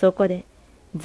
そこで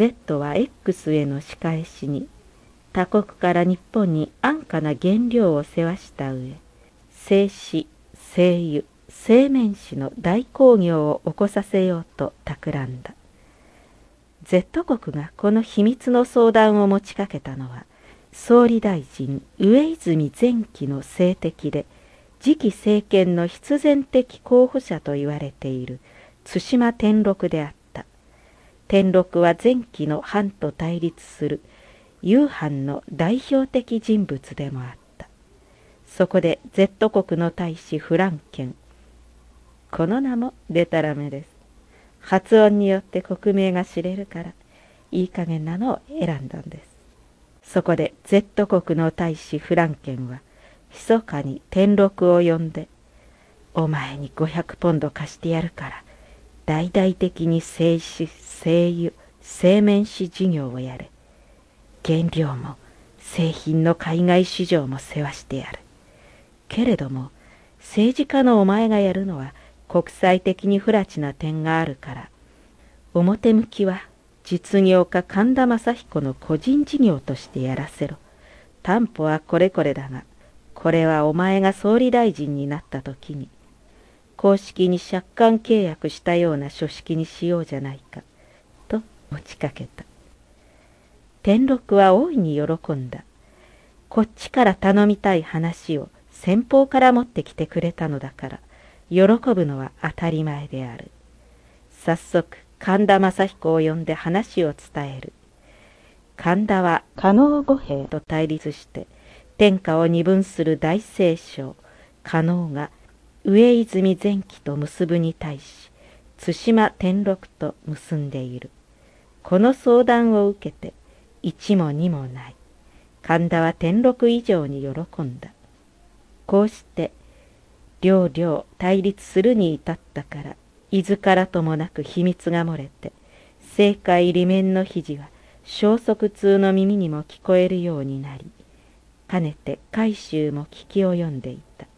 Z は X への仕返しに他国から日本に安価な原料を世話した上、製紙、製油、製麺紙の大工業を起こさせようと企んだ。Z 国がこの秘密の相談を持ちかけたのは、総理大臣上泉前期の政敵で、次期政権の必然的候補者と言われている対馬天禄であった。天禄は前期の藩と対立する右藩の代表的人物でもあった。そこで Z 国の大使フランケン、この名もデタラメです。発音によって国名が知れるからいい加減なのを選んだんです。そこで Z 国の大使フランケンは密かに天禄を呼んで、お前に500ポンド貸してやるから大々的に製紙、製油、製麺紙事業をやれ。原料も製品の海外市場も世話してやる。けれども政治家のお前がやるのは国際的に不埒な点があるから、表向きは実業家神田正彦の個人事業としてやらせろ。担保はこれこれだが、これはお前が総理大臣になった時に公式に借款契約したような書式にしようじゃないかと持ちかけた。天禄は大いに喜んだ。こっちから頼みたい話を先方から持ってきてくれたのだから、喜ぶのは当たり前である。早速神田正彦を呼んで話を伝える。神田は加納五兵と対立して天下を二分する大宰相加納が上泉前期と結ぶに対し、対馬天禄と結んでいる。この相談を受けて一も二もない。神田は天禄以上に喜んだ。こうして両々対立するに至ったから、いずからともなく秘密が漏れて、政界裏面の肘は消息通の耳にも聞こえるようになり、かねて海舟も聞き及んでいた。